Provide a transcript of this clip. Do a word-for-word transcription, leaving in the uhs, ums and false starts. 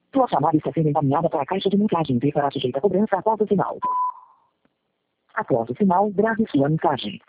Sua chamada está sendo encaminhada para a caixa de mensagem e será sujeita a cobrança após o sinal. Após o sinal, grave sua mensagem.